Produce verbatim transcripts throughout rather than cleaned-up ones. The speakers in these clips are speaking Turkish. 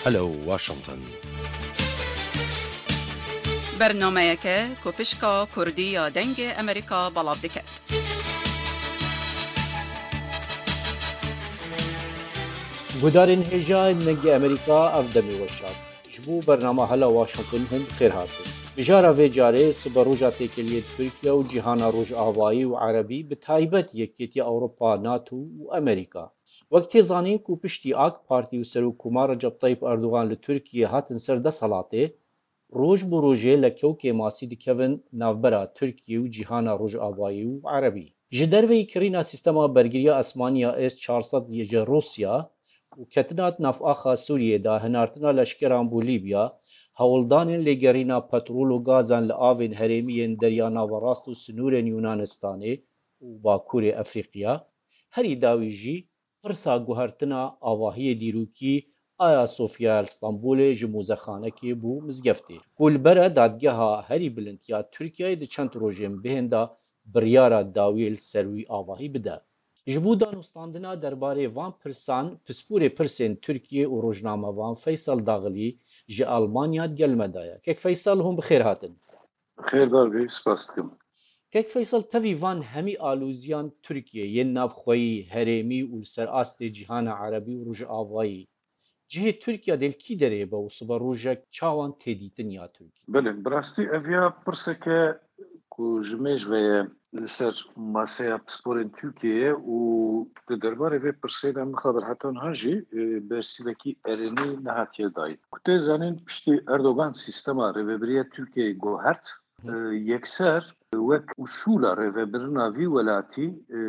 هلو واشنطن. برنامه‌یک کوپشکا کردی یا دنگ امریکا بلاف دکت. گودارین هجای دنگ امریکا افدمی وشاد. جبو برنامه هلا واشنطن هم خیر هاتن. بجارا و جاره سبا روجا تکلیت ترکیه و جهان روج آوایی و عربی به تایبت یکیتی اروپا، ناتو و امریکا. وقتی زانی کو پشتی آک پارتی و سر حکومت رجب طیب اردوغان لترکیه هاتن سر ده سلاطه روج بو روجه لکوکه ماسی دکون نافبرا ترکیه و جهان روج آوایی و عربی. جدر وی کرینا سیستما برگریا اسمانیا اس چهارصد یجا روسیا و کتنات ناف آخا سوریه دا هنارتنا لشکران بو لیبیا هولدان لگرینا پترول و گازان لآوین هرمین دریانا و راست و سنورن یونانستانه و باکور افریقیا هری داوی جی پرسا گوهرتنا آواهی دیروکی آیا سوفیا استانبول جموزخانه کی بو مزگفتی گلبره دادگاه هری بلندیا ترکیه ده چند روژم بهنده بریارا داویل سروی آواهی بده جبو دانستاندنا درباره وان پرسان پسپور پرسین ترکیه و روجنامه وان فیصل داغلی جی آلمانیا گلمدایا کک فیصل هم بخیر هاتن خیر دار بی سپاس دکم کک فیصل تاوی وان همی آلوزیان ترکیه ین ناف خویی هرمی و سر آست جهان عربی و روج آوایی جهه ترکیه دل کی داره با و صبح روژک چاوان تدیتن یا ترکیه بله براستی اویا پرسه که کو جمیج و سر ماسه پسپورین ترکیه و درباره و پرسه دم خبر حتی هاجی برسیدکی ارنی نهاتیه دای کته زنین پشتی اردوغان سیستما ریوبریه ترکیه گوهرت یکسر وک اصول ریوبرنا وی ولاتی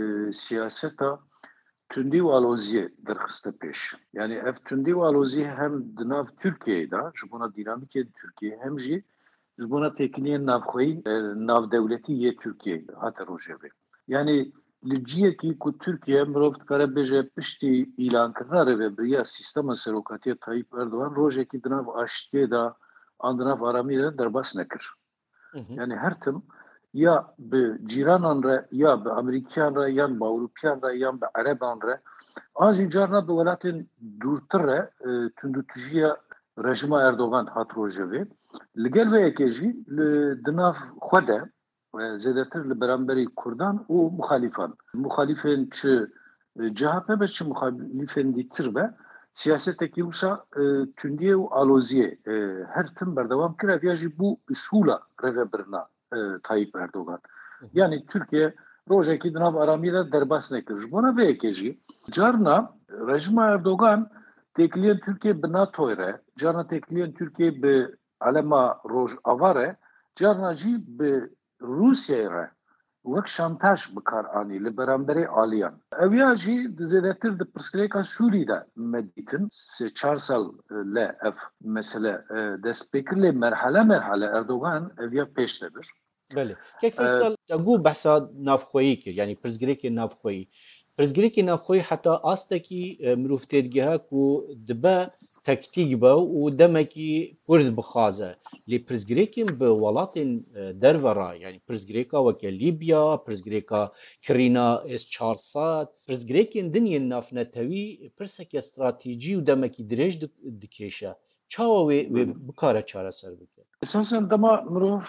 سیاستا تندی و آلوزیه درخسته پیش. یعنی اف تندی و آلوزیه هم دناف ترکیه دا جبونا دینامیکی ترکیه هم جی جبونا تکنیه نافخویی ناف دولتی یه ترکیه دا حتی روژه بی. یعنی لجیه کی که ترکیه مروفت کاره بجه پشتی ایلان کرنا رو بریا سیستم سروکاتی طایب اردوان روژه کی دناف آشتیه دا آن دناف آرامی دا درباس نکر. یعنی هر تم یا به جیرانان را یا به امریکیان را یا به اروپیان را یا به عربان را آنجی جارنا به ولایت دورتر را تندوتجیه رژیم اردوغان هات روژوی لگل و یکیجی دناف خوده زیادتر لبرانبری کردان و مخالفان مخالفین چه جهپه به چه مخالفین دیتر به سیاست کیوسا تندیه و آلوزیه هر تم بردوام کرد ویاجی بو اصولا رهبرنا Tayyip Erdoğan. Yani Türkiye rojeki dinav aramiyle derbas nekir. Buna ve ekeci. Carna rejim Erdoğan tekliyen Türkiye be NATO'ya, carna tekliyen Türkiye be alema roj avare, carna jî be Rusya'ya vek şantaj bikar ani li beramberi aliyan. Evya jî zêdetir di pirsgirêka Sûrî'de meditin se çar sal le ev mesele destpêkirlê merhale merhale Erdoğan evya pêş debir. بله کیک فیصل تگو بحثا نافخویی که یعنی پرزگری که نافخویی پرزگری که نافخویی حتی آسته کی مروفتیدگه کو دبا تکتیک با و دمکی کرد بخازه لی پرزگری که به ولات درورا یعنی پرزگری که وکه لیبیا پرزگری که کرینا اس چهارصد پرزگری که دنیا نافنتوی پرسک استراتژی و دمکی درج دکیشه چاو و بکاره چاره سر بکه Esasen dama mrof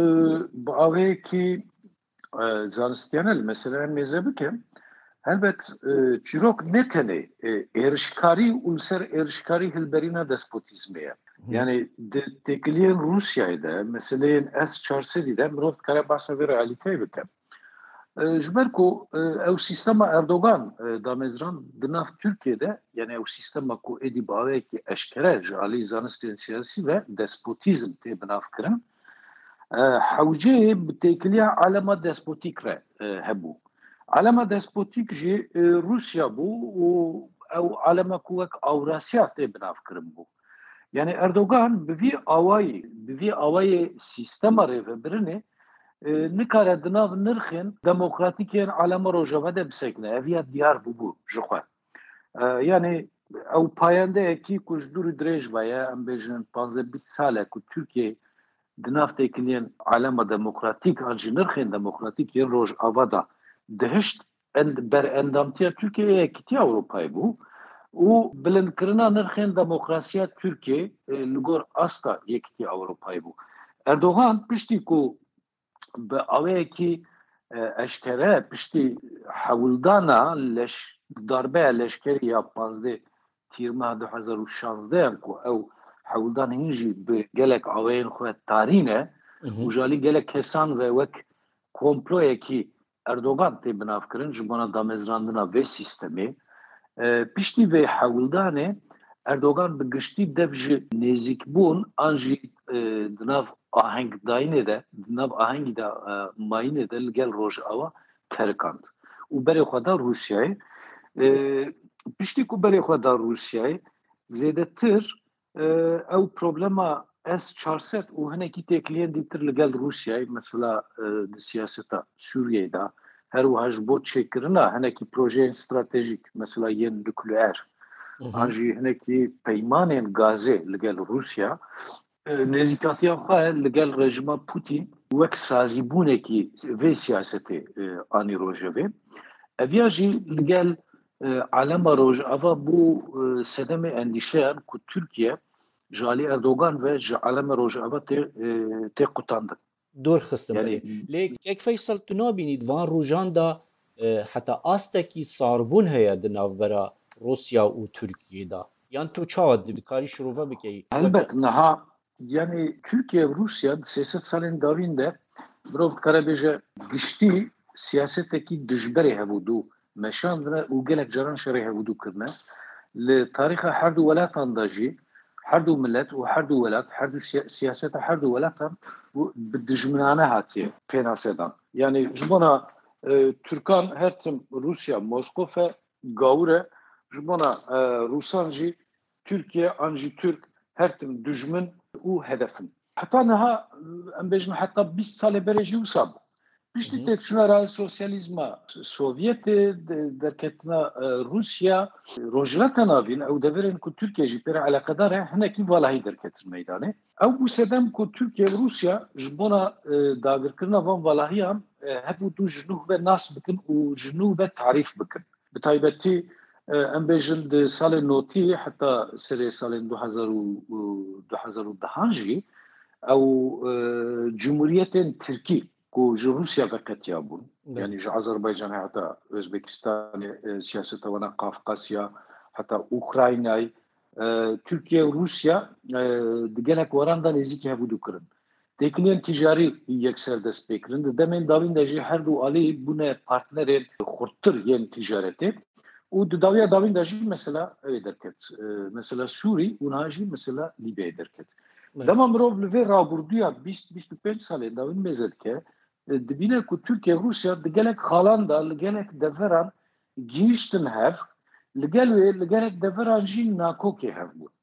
bu avê ki zanistiyane mesela mezhebi ki elbet çirok ne tene erişkari û ser erişkari hilberîna despotîzmê yani tekiliyen Rusya'da meseleyên S çarsedî de mirov dikare bahsa vê realîteyê bike. Ji ber ku ew sîstema Erdogan damezran di nav Tirkiyeyê yani ew sîstema ku êdî bi awayekî eşkere ji alî zanistên siyasî ve despotîzm tê binavkirin hewceyê bi têkiliya alema despotîk re hebû. Alema despotîk jî Rusya bû û ew alema ku wek Avrasya tê binavkirin bû. Yani Erdogan bi vî awayî bi vî awayê sîstema rêvebirinê nikare di nav nirxên demokratîkên alema rojava de bisekine. Eviya diyar bû bû ji xwe. Yani ew payendeyekî ku ji dûrî dirêj ve ye em bêjin panzdeh bîst sal e ku Tirkiye di nav têkiliyên alema demokratîk an jî nirxên demokratîk yên rojava da dihişt berendamtiya Tirkiyeyê yekîtiya Ewropayê bû. و بلندکردنا نرخên demokrasiya Tirkiye li gor asta Yekîtî Ewropayê bû. Erdogan piştî ku bi awayekî eşkere piştî hewildana leş darbeya leşkerî ya panzdeh tîrmeha du hezar û şanzdeyan ku ew hewildan hîn jî bi gelek awayên xwe tarîne û jalî gelek kesan ve wek komployekî Erdogan tê binavkirin ji bona damezrandina vê sîstemê. Piştî vê hewildanê Erdogan bi giştî dev ji nêzîkbûn an jî di nav ahengdayînê de di nav ahengî de mayînê de li gel Rojava terikand. û berê xwe da Rûsyayê. Piştî ku berê xwe da Rûsyayê zêdetir ew problema S çar sed û hinekî têkiliyên dîtir li gel Rûsyayê mesela di siyaseta Sûriyeyê de her wiha ji bo çêkirina hinekî projeyên stratejîk mesela yên nukleer an jî hinekî peymanên gazê li gel Rûsya nêzîkatiya xwe li gel rejima Putin wek sazîbûnekî vê siyasetê anî rojevê. Eviya jî li gel alema Rojava bû sedemê endîşeyan ku Tirkiye ji alî Erdogan ve ji alema Rojava tê qutandin. دۆرخستم لێ کێک فەیسەڵ تو نابینیت وان ڕۆژاندا حتا ئاستێکی ساربوون هەیە di navbera Rûsya û Tirkiyeyê yan tu çawa dikarî şirove bikeyî Elbet niha yani Tirkiye Rûsya di sê sed salên dawîn de mirov dikare bêje giştî siyasetekî dijberê hebûdû meşandine û gelek caran şerê hebûdû kirine li tarîxa her du welatan da jî her du millet û her du welat her du siyaseta her du welatan bi dijminane hatiye pênasedan. Yani ji bona Türkan her tim Rûsya Moskova gawûr e ji bona Rûsan jî Tirkiye an jî Türk her tim dijmin û hedefin. Heta niha em bêjin heta bîst salê berê jî wisa bû. Piştî têkçûnera sosyalîzma Sovyetê derketina Rûsya rojilata navîn ew deverên ku Tirkiye jî pêre eleqedar e hinekî valahî derketin meydanê. Ew bû sedem ku Tirkiye û Rûsya ji bona dagirkirina van valahiyan hevû du ji nû ve nas bikin û ji nû ve tarîf bikin. Bi taybetî em bêjin di salê notî heta serê salên du hezar û du hezar û dehan jî ew Cumhuriyetên Tirkî ku ji Rûsya ve qetiya bûn yani ji Azerbaycanê heta Özbekistanê siyaseta wana Qafqasya heta Ukraynayê Tirkiye û Rûsya di gelek weran da nêzîkî hebû kirin. Têkiliyên tîcarî yekser dest pê kirin. Di demên dawîn de jî her du alî bûne partnerên xurttir yên tîcaretê û di dawiya dawîn de jî mesela ew ê derket. Mesela Sûrî û niha jî mesela Lîbyayê derket. Dema mirov li vê rabûrduya bîst bîst û pênc salên dawîn mêze dike dibîne ku Tirkiye Rûsya di gelek xalan da li gelek deveran gihîştin hev li gel wê li gelek deveran jî nakokê hev bûn.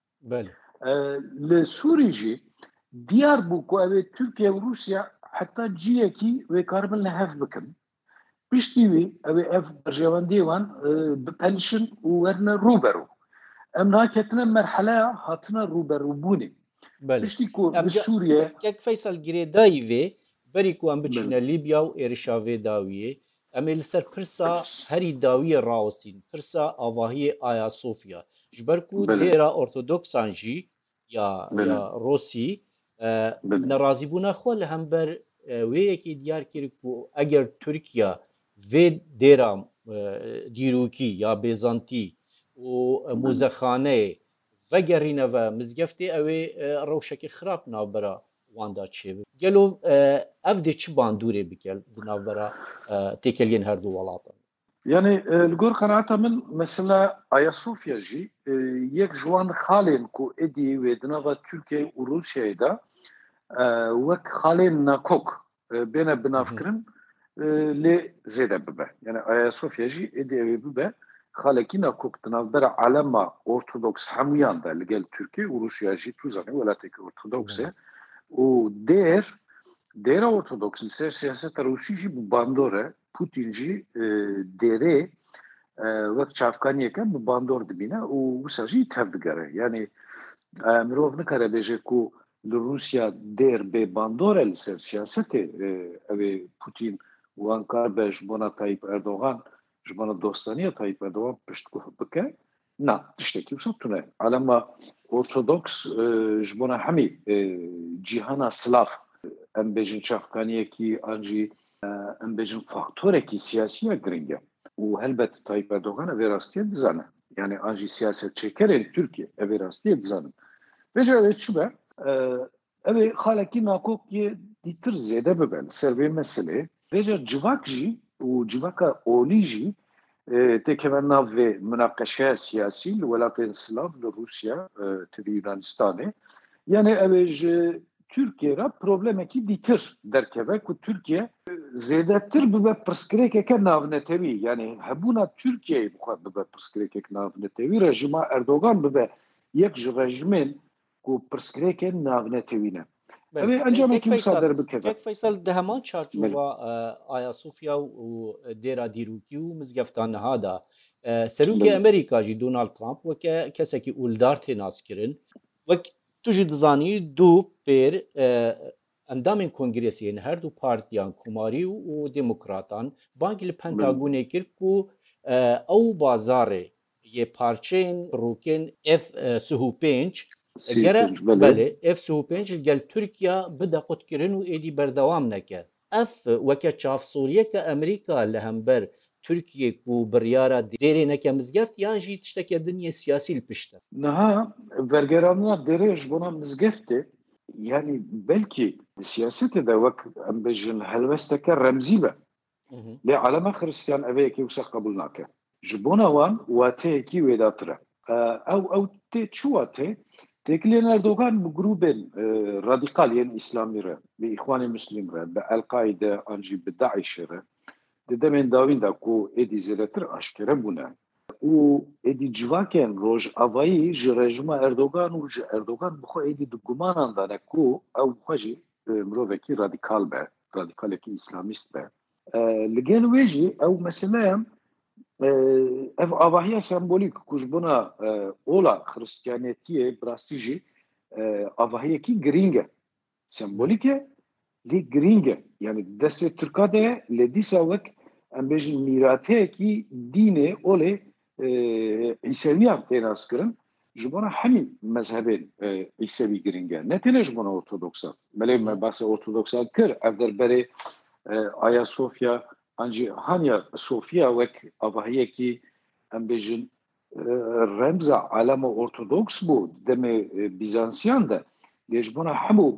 Li Sûrî jî diyar bû ku ew ê Tirkiye û Rûsya heta ciyekî wê karibin li hev bikin. Piştî wî ew ê ev berjewendiyê wan bipelişin û werne rûberû. Em naketine merheleya hatina rûberûbûnê. Piştî ku li Sûriye kek Feysel girêdayî vê berî ku em biçîne Libya û êrişa vê dawiyê em ê li ser pirsa herî dawiyê rawestîn pirsa avahiyê Aya Sofya ji ber ku dêra ortodoksan jî ya ya Rosî nerazîbûna xwe li hember wê yekê diyar kir ku eger Tirkiya vê dêra dîrokî ya bêzantî û mûzexaneyê vegerîne ve mizgeftê ew ê rewşekê xirab navbera wan da çêbir. Gelo ev dê çi bandûrê bike di navbera têkeliyên her du welatan? Yani li gor qenaeta min mesela Ayasofya jî yek ji wan xalên ku êdî wê di nava Tirkiye û Rûsyayê de wek xalên nakok bêne binavkirin lê zêde bibe. Yani Ayasofya jî êdî ew ê bibe xalekî nakok di navbera alema ortodoks hemûyan de li gel Tirkiye û Rûsya jî tu zanî welatekî ortodoks e û dêr dêra ortodoks li ser siyaseta Rûsî jî bi bandor e Putin jî dêrê wek çavkaniyeke bi bandor dibîne û wisa jî tev digere. Yani mirov nikare bêje ku li Rûsya dêr bê bandor e li ser siyasetê ew ê Putin wan kar be ji bona Tayyip Erdogan ji bona dostaniya Tayyip Erdogan piştguh bike نا تشتكي وصلتنا على ما أرثوذكس جبنا حمي جيهانا سلاف ام بيجن شافكانية كي أنجي ام بيجن فاكتورة كي سياسية جرينجا وهلبت طيب أردوغان أفيراستية دزانة يعني أنجي سياسة شكرين تركيا أفيراستية دزانة بجا شو بقى أبي خالكي ناكوك ديتر زيادة ببن سربي مسألة بجا جواك جي وجواكا أولي جي تكملنا في مناقشة سياسية لولايات السلاف لروسيا تبي يونانستاني يعني أبيج تركيا را بروبلم كي ديتر دركبك وتركيا زيادة تر ببا برسكريك كناف نتوي يعني هبونا تركيا بخوا ببا برسكريك كناف نتوي رجما أردوغان ببا يك رجمين كو برسكريك ناف نتوينا أبي أنجام كي مصادر بكذا كيك فيصل ده همان چارچوبا آيا صوفيا و ديرا ديروكي و مزگفتان هذا سلوكي أمريكا جي دونالد ترامب وكا كسكي أولدارتي ناس كرن وك تجي دزاني دو بير اندامين كونغرسيين هر دو بارتيان كوماري و ديمقراطان بانك البنتاغوني كر كو او بازاري يه پارچين روكين اف سهو پنج گره بله اف سهو پنج گل ترکیه بدا قد کرن و ایدی بردوام نکرد اف وکه چاف سوریه که امریکا لهمبر ترکیه کو بریارا دیره نکه مزگفت یان جی تشتکه دنیا سیاسی الپشته نها برگرانیا دیرهش بنا مزگفته yani belki siyasete de vak em bejin helvesteke remzî be lê alema Xristiyan eveyekî wisa qebûl nake ji bona wan wateyekî wêdatir e ew ew tê çi watê têkiliyên Erdogan bi grûpên radîkal yên İslamî re bi Îxwanê Muslim re bi El-Qaide an jî bi Daişê re di demên dawîn de ku êdî zêdetir aşkere bûne û êdî civakên rojavayî ji rejima Erdogan û ji Erdogan bixwe êdî di gumanan dane ku ew bixwe jî mirovekî radîkal be radîkalekî îslamîst be li gel wê jî ew meseleya ev avahiya sembolîk ku ji bona ola xristiyanetiyê bi rastî jî avahiyekî giring e sembolîk e lê giring e yani destê Tirka de lê dîsa wek em bêjin mîrateyekî dînê olê İseviyan tênas kirin ji bona hemî mezhebên İsevî giring e ne têne ji bona Ortodoksan belê me basê Ortodoksan kir ev derberê Aya Sofya an jî hanya Sofya wek avahiyekî em bêjin remza alema Ortodoks bû demê Bizansiyan de lê ji bona hemû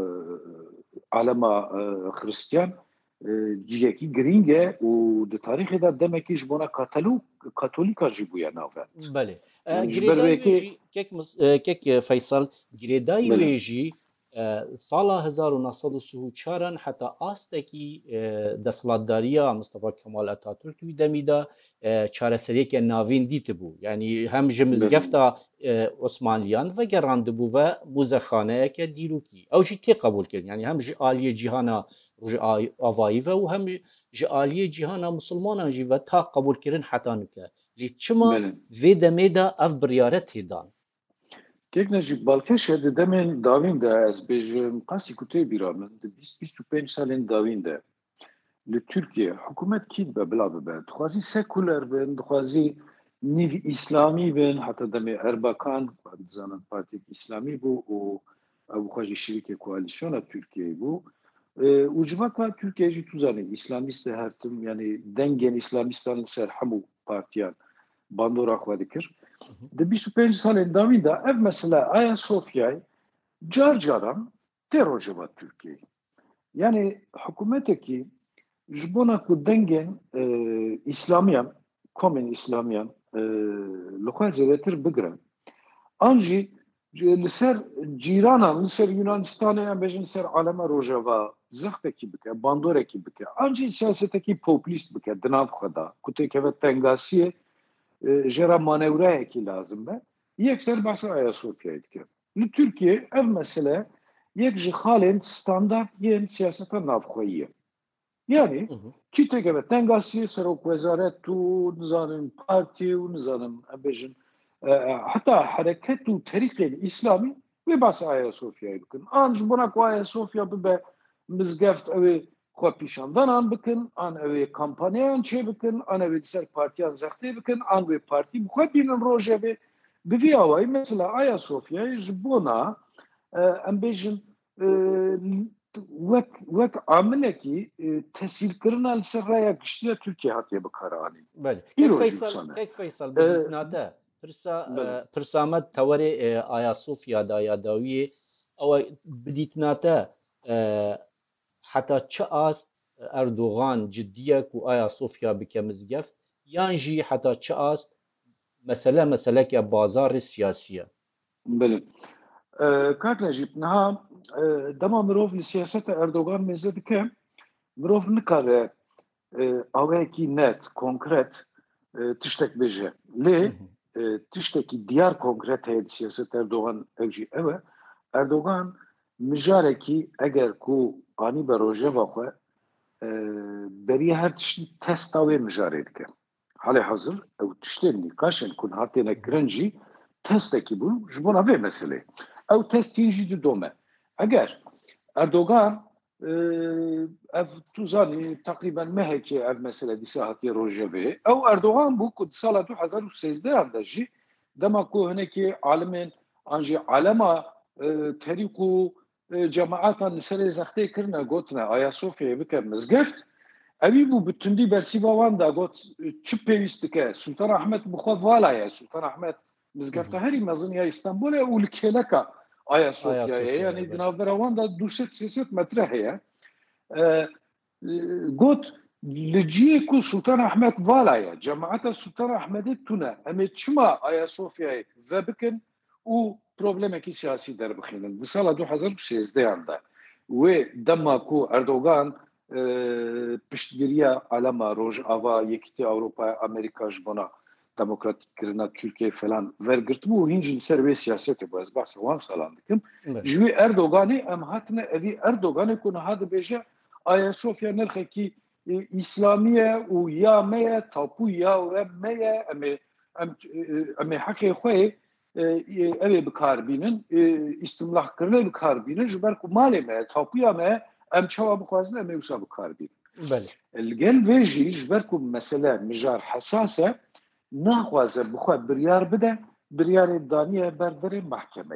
alema Xristiyan ciyekî giring e û di tarîxê de demekî ji bona Katolîka jî bûye nave. Belê. Girêdayî wê kek Feysal girêdayî wê jî sala hezar û neh sed û sih û çaran heta astekî desthilatdariya Mustafa Kemal Atatürk wî demî de çareseriyeke navîn dîtibû. Yani hem ji mizgefta Osmanliyan vegerandibû ve mûzexaneyeke dîrokî. Ew jî tê qebûl kirin. Yani hem ji aliyê cîhana avayî ve û hem ji aliyê cîhana musulmanan jî ve ta qebûl kirin heta nike. Lê çima vê demê de ev biryare têdan? Tekne jî balkêşe di demên dawîn de ez bêjim qasî ku tê bîra min di bîst bîst û pênc salên dawîn de li Tirkiye hikûmet kî dibe bila bibe dixwazî sekûler bin dixwazî nîv îslamî bin heta demê Erbakan dizanin partiyekî îslamî bû û ew xwe jî şerîkê koalîsyona Tirkiyeyê bû û civaka Tirkiye jî tu zanî îslamîst e her tim yani dengên îslamîstan li ser hemû partiyan bandora xwe dikir di bîst û pênc salên dawîn de ev mesela Aya Sofyayê car caran tê rojeva Tirkiyeyê yani hikûmetekî ji bona ku dengên îslamiyan komên îslamiyan li xwe zêdetir bigirin an jî li ser cîranan li ser Yunanistanê em bêjin ser alema rojeva zextekî bike bandorekî bike an jî siyasetekî populîst bike di nav xwe da ku têkeve tengasiyê jera manevrayekî lazim be yekser behsa Aya Sofyayê dike. Li Tirkiye ev mesele yek ji xalên standart yên siyaseta navxweyî ye. Yani kî têkeve tengasiyê Serokwezaret û nizanim partî û nizanim em bêjin heta hereket û terîqên îslamî wê behsa Aya Sofyayê bikin. An ji bona ku Aya Sofya bibe mizgeft ew ê خو پیشاندان آن بکن آن اوی کمپانیان چه بکن آن اوی سر پارتیان زخته بکن آن اوی پارتی بخواه بینن روژه به بوی آوائی مثلا آیا صوفیا جبونا ام بیجن وک وک عامله کی تسهیل کرنا لسر رaya گشتیا Türkiye hatiye بکارانی. بله. یک فیصل یک فیصل بدید ناته پرسا پرسامد توری آیا صوفیا دایا داویه او بدید ناته حتی چه است اردوغان جدیه کو آیا صوفیا بکه مزگفت یان جی حتی چه است مسئله مسئله که بازار سیاسیه. بله. کاک نجیب نها دما مروف لسیاست اردوغان مزد که مروف نکاره اوه کی نت کنکرت تشتک بجه لی تشتکی دیار کنکرت هید سیاست اردوغان اوجی اوه اردوغان مجاره کی اگر کو آنی بروژه واقع بری هر تشتی تست اوه مجاره که حال حاضر او تشتی نیکاشن کن هاتی نکرنجی تستکی بو جبون اوه مسئله او تستینجی دو دومه اگر اردوغان اف توزانی تقریبا مهکی اف مسئله دیسه هاتی روژه به او اردوغان بو کد سال دو هزار و سیزده انده جی دما کو هنکی عالمین انجی عالما تریکو جماعتا نسل زخته کرنا گوتنا آیا صوفیه بکر مزگفت اوی بو بتندی برسی باوان دا گوت چپ پیوست که سلطان احمد بخواه والایه سلطان احمد مزگفت هری مزن یا استانبول اول کلکا آیا صوفیه یعنی دنابر اوان دا دوست سیست متره هیا گوت لجیه کو سلطان احمد والایه جماعتا سلطان احمد تونه امی چما آیا صوفیه و بکن او problemi siyasi derbixinin. Sala دو هزار و سیزده anda ve dema ku Erdoğan piştgiriya alama Rojava yekti Avrupa Amerika jbona demokratik kirina Türkiye falan vergirt bu hincin serve siyaseti bu ez bahse wan salan dikim. Jwi Erdoğan'ı em hatne evi Erdoğan'ı kun had beje Ayasofya nerxeki İslamiye u ya meye tapu ya ve meye em em hakki xoy اوه بکار بینن استملاح کرنه بکار بینن جبر کو مال ما تاپیا ما ام چوا بخوازن ام یوسا بکار بینن بله الگل ویجی جبر کو مسئله مجار حساسه نخوازه بخوا بریار بده بریار دانیه بردر محکمه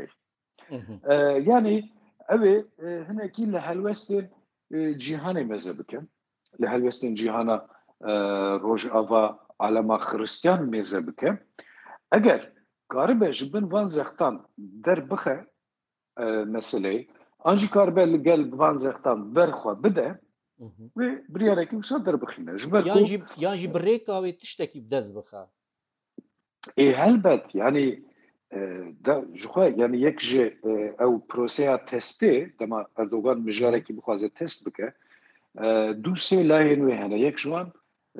yani اوه هنکی لحلوستن جیهان مذهبکن لحلوستن جیهانا روجاوا علما خریستیان مذهبکن اگر Garibe jibin van zextan der bixe meseleyi anjî karibe li gel van zextan berxwe bide ve biryarekî wisa derbixîne ji ber yan jî bi rêka wê tiştekî bi dest bixe ê helbet yanî ji xwe yanî yek ji ew proseya testê dema Erdogan mijarekî bixwaze test bike du sê layên wê hene yek ji wan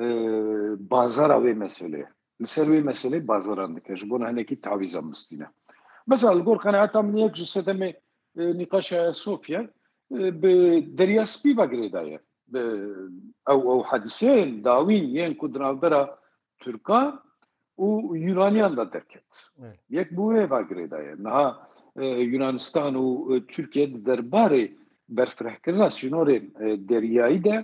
bazara wê meseleyê لسروي مسألة بازاران دكش بون هناكي تعويض مستينا مثلا الجور قناعة من يك جسد من نقاش صوفيا بدريا سبي بقريداية أو أو حديثين داوين ين كدنا برا تركان ويونانيان دا دركت يك بوه بقريداية نها يونانستان وتركيا درباري برفرح كرنا سينورين درياي ده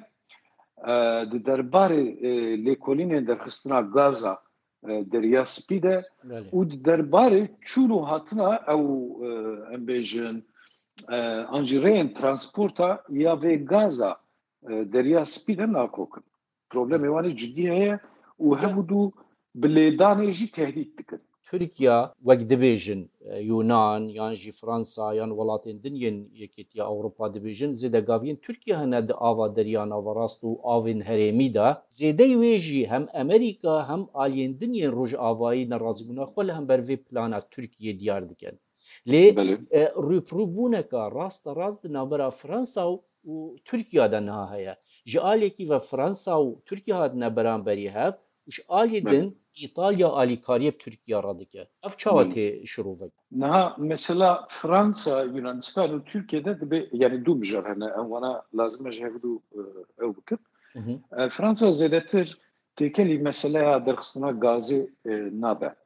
درباري ليكولين درخستنا غازا دریا سپیده و درباره چونو هاتنا او ام بیجن انجرین ترانسپورتا یا وی گازا دریا سپیده ناکوکن پروبلم ایوانی جدی هیا و همودو بلیدانه جی تهدید دکن Türkiye wek dibêjin Yunan yan jî Fransa yan welatên dinyên Yekîtiya Ewropa dibêjin zêdegaviyên Türkiye hene di ava deriya navarast û avên herêmî de zêdeyê wê jî hem Amerîka hem aliyên dinyên rojavayî nerazîbûna xwe li hember vê plana Tirkiye diyar dikin. Lê rûpirûbûneka rasta rast di navbera Fransa û Tirkiye de niha heye. Ji aliyekî ve Fransa û Tirkiye hatine beramberî hev û ji aliyê din İtalya alîkariyê Tirkiye ra dike. Ev çawa tê şirove? Niha mesela Fransa, Yunanistan û Tirkiye'de dibe yani du mijar hene em wana lazim e ji hevdû ew bikin. Fransa zêdetir têkelî meseleya derxistina gazê nabe.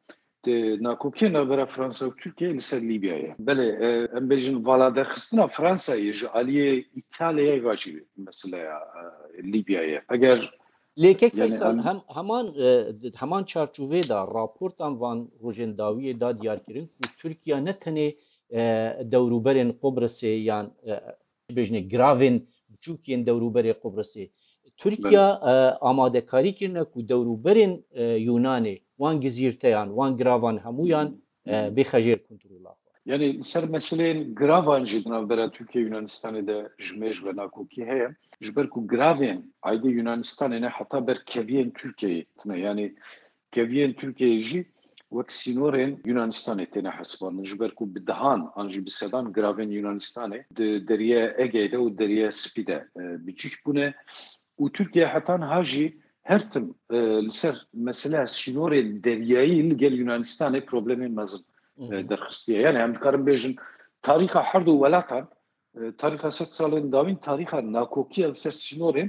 ناکوکی نابرا فرانسا و ترکیه لسر لیبیایه بله ام بیجن والا درخستنا فرانسایی جعالیه ایتالیای واجی مثلا لیبیایه اگر لیکک یعنی فیصل ام هم همان همان چارچوبه دا راپورتان وان روجنداوی دا دیار کرن و ترکیه نتنه دوروبرین قبرسه یان بجنه گراوین بچوکین دوروبر قبرسه بله ترکیه آماده کاری کرنه که دوروبرین یونانه وان گزیرتیان وان گراوان همویان بخجیر کنترولا yani ser meselên gravan jî navbera Türkiye Yunanistanê de ji mêj ve nakokî heye ji ber ku gravên aydê Yunanistanê ne heta ber keviyên Türkiye'yê tune yani keviyên Türkiye'yê jî wek sînorên Yunanistanê têne hesibandin ji ber ku bi dihan an jî bi sedan gravên Yunanistanê di deriyê Ege'de û deriyê Spî de biçîk bûne û Türkiye hetan ha jî her tim li ser mesela sînorên deryayî li gel Yunanistanê problemên mezin درخستیه یعنی هم کارم بیشن تاریخ هر دو ولاتان تاریخ ست سالن داوین تاریخ ناکوکی السر سینورن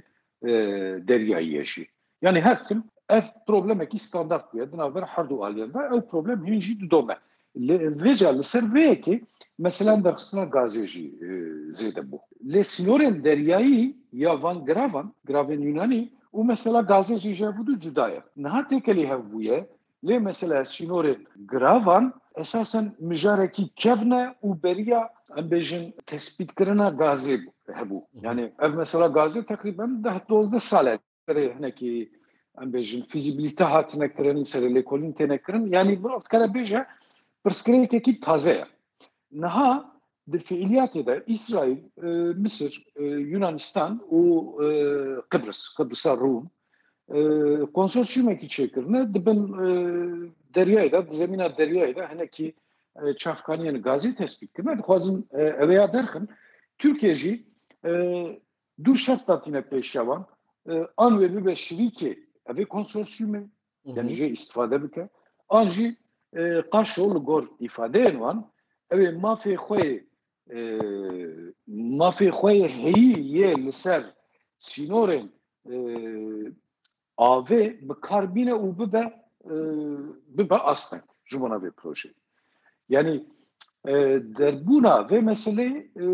deryayişi. Yani her tim ev problemi ki standart bir adına ver her du aliyanda ev problem hinci du dome. Veca lisser ve ki mesela derksına gazeci zede bu. Le sinoren deryayı ya van gravan graven Yunani o mesela gazeci jevudu cudaya. Naha tekeli hev buye le mesela sinoren gravan esasen mijareki kevne u beriya ambejin tespit kirina gazê hebû. Yani ev mesela gazê takriben deh dozda sale serê hinekî ambejin fizibilite hatine kirin serê lêkolîn têne kirin. Yani bir kere bêje pirsgirêkekî taze ye. Niha di fiiliyatê de İsrail, Mısır, Yunanistan û Kıbrıs, Kıbrıs'a Rum konsorsiyumekî çêkirine dibin deryayê de zemîna deryayê de hinekî çavkaniyên gazê tespît kirine dixwazin ev ya derxin Türkiye jî du şert datîne pêşavan an wê bibe şirîkê evê konsorsiyumê yani jê istifade bike an jî qaşo li gor îfadeyên wan evê mafê xwe mafê xwe heyî yê li ser sînorên avê bi kar bîne û bibe bibe asteng ji bona vê projeyê. Yani derbûna vê meselê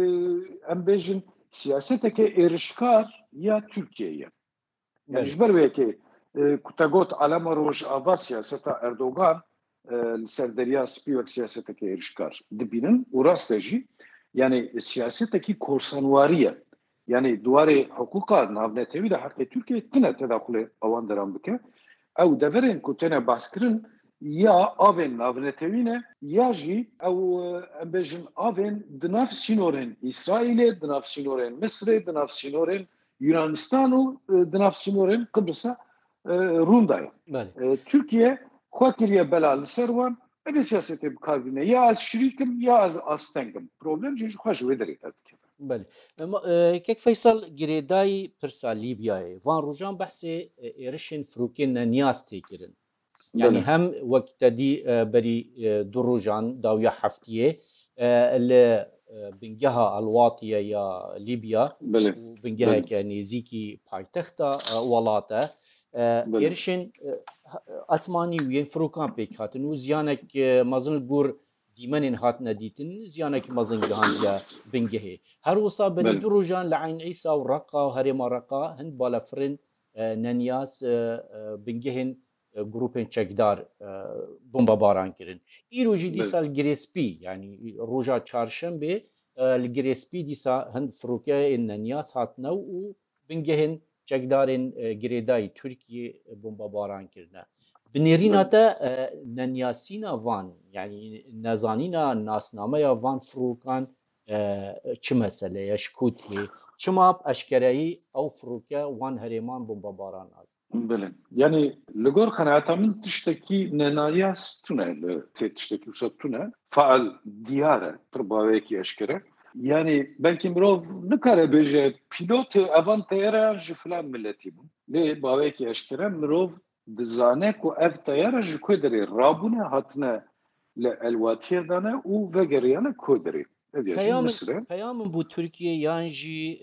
em bêjin siyaseteke êrişkar ya Türkiye'ye. Yani ji ber wêkê ku te got alema rojava siyaseta Erdogan li ser derya Spî wek siyaseteke êrişkar dibînin û rast e jî yani siyasetekî korsanwariye. Yani duvarê hukûka navnetewî de herkê Türkiye tune tedaxulê awan deran bike. Ew deverên ku têne baskirin ya avên navnetewî ne ya jî ew em bêjin avên di nav sînorên İsraîlê, di nav sînorên Misrê, di nav sînorên Yunanistan û di nav sînorên Kıbrıs'a rûn daye. Türkiye xwe kiriye bela li ser wan evê siyasetê bi kar bîne ya ez şirîkim ya ez astengim. Problem jî ji xwe ji wê derê derdikeve. بله کک فیصل گریدای پرسا لیبیای وان روجان بحث ایرشن فروکین نیاز تکرن یعنی هم وقت دی بری دو روجان داویا هفتیه ل بنجها الواطیه یا لیبیا و بنجها که نزیکی پایتختا ولاته ایرشن اسمانی وین فروکان پیک هاتن و زیانک مازن گور دیمنین هات ندیتن زیانک مازن جهانیا بنجهه هر وصا بني دروجان لعين عيسى ورقة وهريما رقة هند بالافرن ننياس بنجهن جروبين تشكدار بومبا باران كرن إيرو جي ديسا الجريسبي يعني روجا تشارشن بي الجريسبي ديسا هند فروكيا الننياس هاتنو وبنجهن تشكدارين جريداي تركيا بومبا باران كرنا بنيريناتا ننياسينا فان يعني نزانينا ناسنامه فان فروكان چه مسئله یا شکوتی چماب اشکرایی او فروکه وان هریمان بومبا باران آد بله یعنی لگور قناعتامın tişteki nenayas tune tişteki usat tune faal diyare probaveki eşkere yani belki mirov ne kare beje pilot avan tayara ji falan milleti bu le baveki eşkere mirov dizane ku ev tayara ji kodere rabune hatne le elwatiye dane u vegeriyane kodere Peyamın bu Türkiye yanjı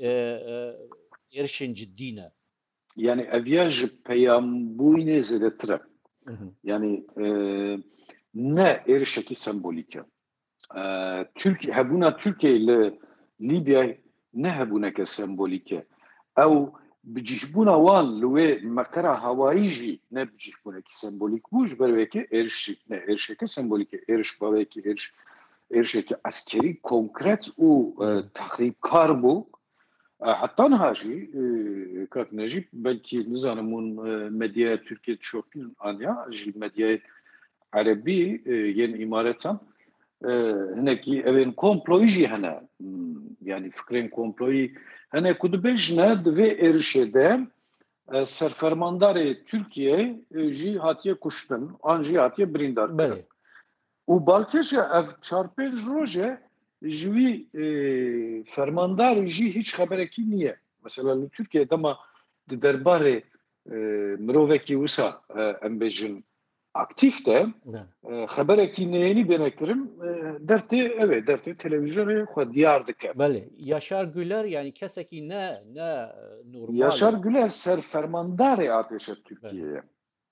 erişin ciddine. Yani eviyaj peyam bu yine zedetre. Yani ne erişeki sembolike. Türkiye hebuna Türkiye ile Libya ne hebuneke sembolike. Ew bicihbuna wan li wê mekera hawayî jî ne bicihbunekî sembolîk bû ji ber wekî êriş ne êrişeke sembolîk e êriş bavekî êriş êrişeke eskerî konkret û texrîbkar bû. Heta niha jî katine jî belkî nizanim hûn medyaya Tirkiye tişopîn aniya ji medyayê erebî yên îmaretan hinekî evên komployî jî hene, yani fikrên komployî hene ku dibêjne di vê êrişê de serfermandarê Tirkiye jî hatiye kuştin, an jî hatiye birîndarkirin. û balkêşa ev çar pênc roje ji wî fermandarê jî hiç xeberekî niye. Mesela li Tirkiye dema di derbarê mirovekî wisa em bêjin aktif de xeberekî neyînî bênekirin dertê ev ê dertê televizyonê xwe diyar dike. Belê. Yaşar Güler yani kesekî ne ne normal. Yaşar Güler serfermandarê Ateşa Türkiye'ye.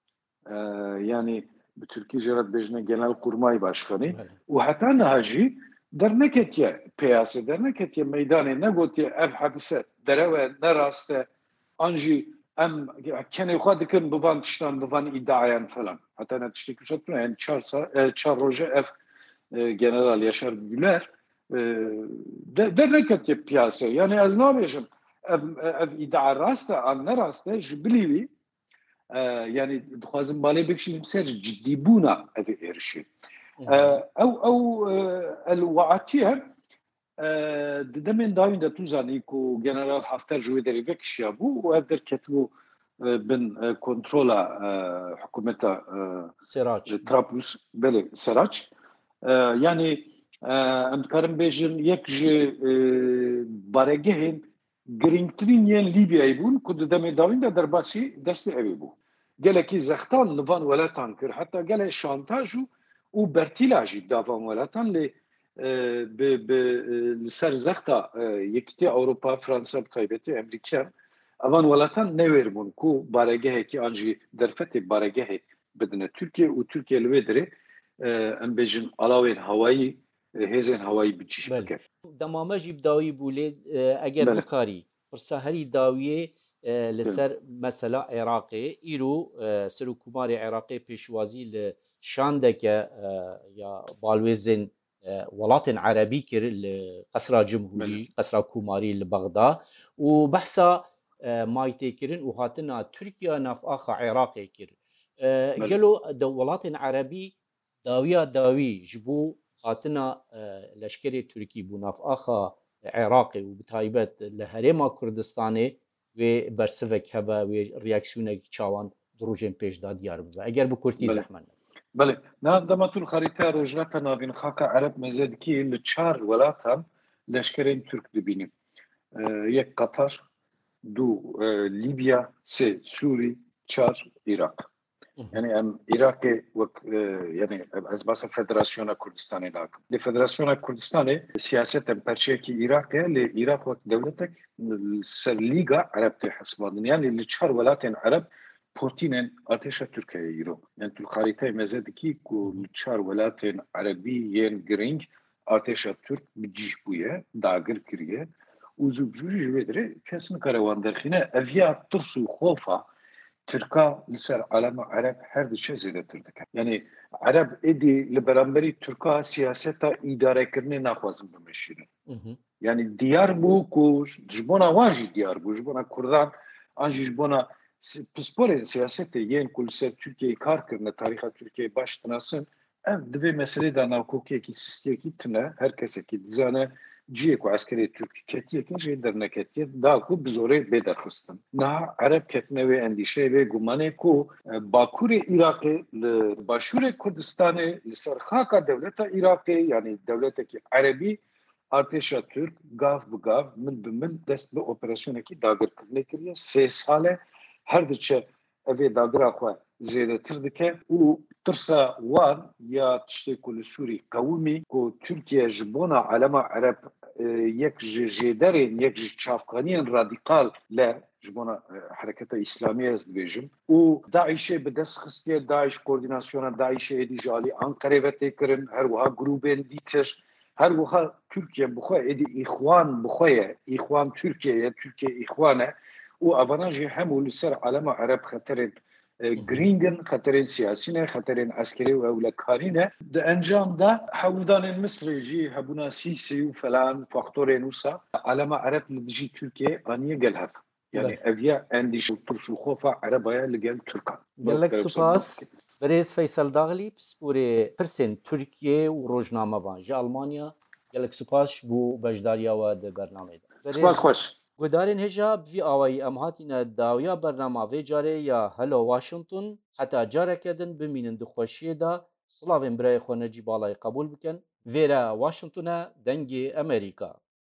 Yani Türkiye Cerat Bejne Genelkurmay Başkanı û heta niha jî derneketiye piyasê derneketiye meydanê negotiye ev hadise derewe ne rast e an jî em kenê xwe dikin bivan tiştan bivan îddiayan falan. Heta ne tiştekî wisa tune yani çar çar roje ev General Yaşar Güler derneketiye piyasê. Yani ez nabêjim ev ev îddia rast e an ne rast e ji bilî yani dixwazim balê bikişînim ser ciddîbûna evê êrişê. Ew ew el weatiye di demên dawîn de tu zanî ku General Hafter ji wê derê vekişiya bû û ev derketibû bin kontrola hikûmeta Trablus belê Seraç. Yani em dikarin bêjin yek ji baregehên girîngtirîn yên Libyayê bûn ku di demê dawîn de derbasî destê evê bû. Gelekî zextan li van welatan kir, heta gelek şantaj û bertîla jî da van welatan lê li ser zexta Yekîtiya Ewropa, Fransa bi taybetî Emerîkan evan welatan newêribûn ku baregehekî an jî derfetê baregehê bidine Tirkiye û Tirkiye li wê derê em bêjin alawên hewayî hêzên hewayî bicih bike. Demame jî dawî bû lê eger bikarî pirsa herî dawiyê li ser mesela Iraqê îro Serokkomarê Iraqê pêşwazî li şandeke ya balwêzên welatên erebî kir li Qesra Cumhurî, Qesra Komarî li Bexda û behsa maytêkirin û hatina Tirkiya navaxa Iraqê kir. Gelo di welatên erebî dawiya dawî ji bo hatina leşkerê Tirkî bû navaxa Iraqê û bi taybet li Herêma Kurdistanê wê bersivek hebe wê reaksiyonek çawan di rojên pêş da diyar bibe. Eger bi kurtî zehmet. Belê. Na dema tu li xarîteya rojnata navîn xaka Ereb meze dikî li çar welatan leşkerên Türk dibînî. Yek Qatar, du Libya, sê Sûrî, çar Iraq. Yani em Iraqê wek yani ez basa Federasyona Kurdistanê nakim. Li Federasyona Kurdistanê siyasetem perçeyekî Iraqê lê Iraq wek dewletek ser Lîga Ereb tê hesibandin. Yani li çar welatên Ereb Putinên Artêşa Tirkiyeyê îro. Yani tu xarîteyê meze dikî ku li çar welatên Erebî yên girîng Artêşa Tirk bicih bûye, dagir kiriye û zû ji wê derê kes nikare wan derxîne eviya tirs û xofa Tirka li ser alema Ereb her diçe zêdetir dike. Yani Ereb êdî li beramberî Tirka siyaseta îdarekirinê naxwazin bimeşînin. Yani diyar bû ku ji bona wan jî diyar bû, ji bona Kurdan an jî ji bona pisporên siyasetê yên ku li ser Tirkiyeyê kar kirine tarîxa Tirkiyeyê baş dinasin ev di vê meselê de navkokiyekî sistiyekî tune her kesekî dizane ciyê ku eskerê Türk ketiyekî jê derneketiye da ku bi zorê bêderxistin. Niha Ereb ketine wê endîşeyê wê gumanê ku Bakurê Iraqê li başûrê Kurdistanê li ser xaka devleta Iraqê yani devletekî Erebî Artêşa Türk gav bi gav min bi min dest bi operasyonekî dagirkirinê kiriye. Sê sale her diçe evê dagira xwe zêdetir dike û tirsa wan ya tiştê ku li Sûrî qewimî ku Tirkiye ji bona alema Ereb یەک ژێدەرێن یەک چاافکانیان رادیقال لە ژبوونە حرەکەتە ئیسلامی ئەس دبێژم و داعیشێ بەدەست خستێ داعش کۆردیناسیۆنە داعیشێ دیژالی ئەنقەرێ تێکردن هەروەها گروپێن دیتر هەروەها تورکیا بخۆ ئێدی ئیخوان بخۆیە ئیخوان تورکیە تورکیا ئیخوانە و ئەڤاناژی هەموو لەسەر عەلەمە عەرەب خەتەرێن گرینگن خەتەرێن سیاسینە خەتەرێن ئەسکەری و ئەولەکارینە دە ئەنجامدا هەولدانên Misrê jî hebûna Sîsê û falan faktorên wisa عەلەمە عەرەب li dijî Tirkiyeyê aniye gel hev yani eviya endîş û tirs û xofa Erebaya li gel Türkan gelek spas Birêz Feysel Daxilî pisporê pirsên Tirkiye û rojnamevan ji Almanya gelek spas bû bejdariya we di bernameyê de spas xweş gudarên hêja bi vî awayî em hatîne dawiya bernama vê carê ya Hello Washington heta careke din bimînin di xweşiyê de silavên birayê xwe Necîb Balayî qebûl bikin vêre Washingtonê dengê Amerîka